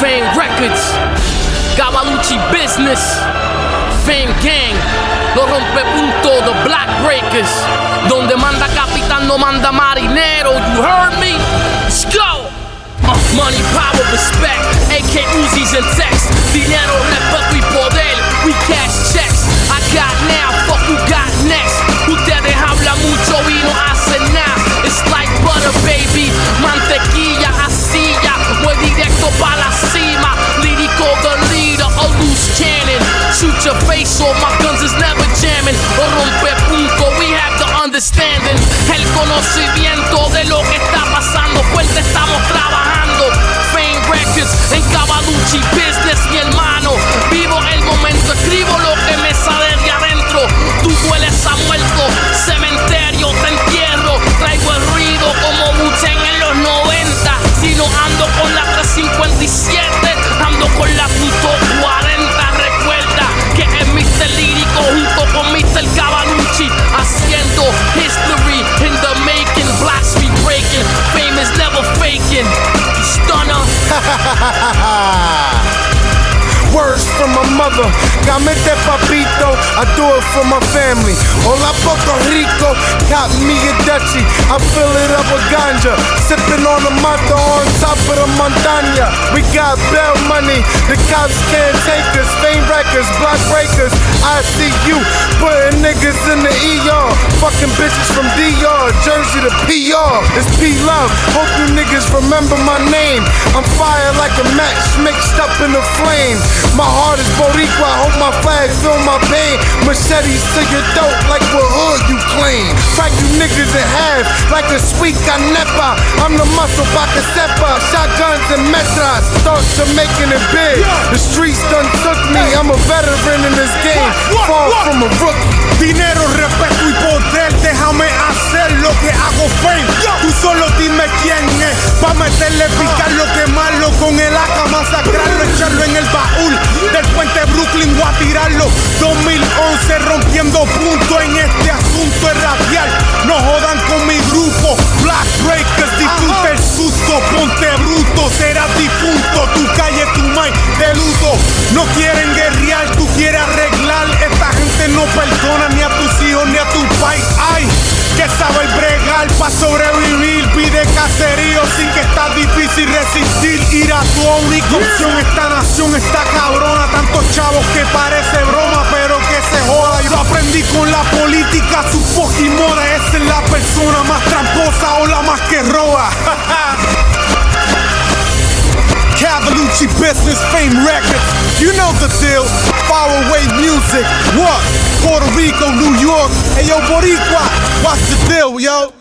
Fame Records, Cavalucci Business, Fame Gang, los rompepuntos, the Black Breakers. Donde manda capitán no manda marinero, you heard me? Let's go! Money, power, respect, AK Uzis and text. Dinero, respeto y poder, we cash checks. I got now, fuck who got next. Ustedes hablan mucho y no hacen nada. It's like butter, baby, mantequilla, asilla. Voy directo pa' la cima. Lírico, the leader, a loose cannon. Shoot your face off, my guns is never jamming. O rompe punto, we have the understanding. El conocimiento de lo que está pasando. Fuerte estamos trabajando. Fame Records, en Cavalucci Business, mi hermano. Vivo el momento, escribo lo que me sale de adentro. Tú hueles a muerto, cementerio, te entierro. Traigo el ruido como Wu-Tang en los 90. Si no ando con la 357, ando con la .40. Recuerda que es Mr. Lírico junto con Mr. Cavalucci, haciendo history in the making. Blocks be breaking, fame is never faking. Stunner. Words from my mother, Gamete papito, I do it for my family. Hola Puerto Rico, got me a Dutchie, I fill it up with ganja, sipping on the mata on top of the montaña. We got bail money, the cops can't take us. Fame Records, Black Breakers, I see you putting niggas in the ER, fucking bitches from DR, Jersey to PR. It's P-Love, hope you niggas remember my name. I'm fire like a match mixed up in the flame. My heart is Boricua, I hope my flag feel my pain. Machetes to your throat like what hood you claim. Crack you niggas in half like a sweet canepa. I'm the muscle Baca Sepa, shotguns and metras. Thoughts of making it big, the streets done took me. I'm a veteran in this game, far from a rookie. Dinero, respeto y poder, déjame hacer lo que hago fame. Tú solo dime quién es, pa' meterle picar lo que malo con el AK, masacrarlo, echarlo en el baúl del puente Brooklyn o a tirarlo. 2011 rompiendo punto en este asunto es racial. No jodan con mi grupo, Black Breakers, disfruta el susto, ponte bruto, serás difunto, tu calle, tu mind de luto. No quieren guerrear, tú quieres arreglar. Esta gente no perdona ni a tus hijos ni a tu país. Ay, que sabe bregar pa' sobrevivir, pide caserío sin que está difícil resistir. Ir a tu única opción, esta nación está cabrona. Tantos chavos que parece broma, pero que se joda. Yo aprendí con la política, su fucking moda. Esa es la persona más tramposa o la más que roba. Cavalucci Business, Fame Records, you know the deal. Far away music, what? Puerto Rico, New York, hey yo Boricua, what's the deal, yo?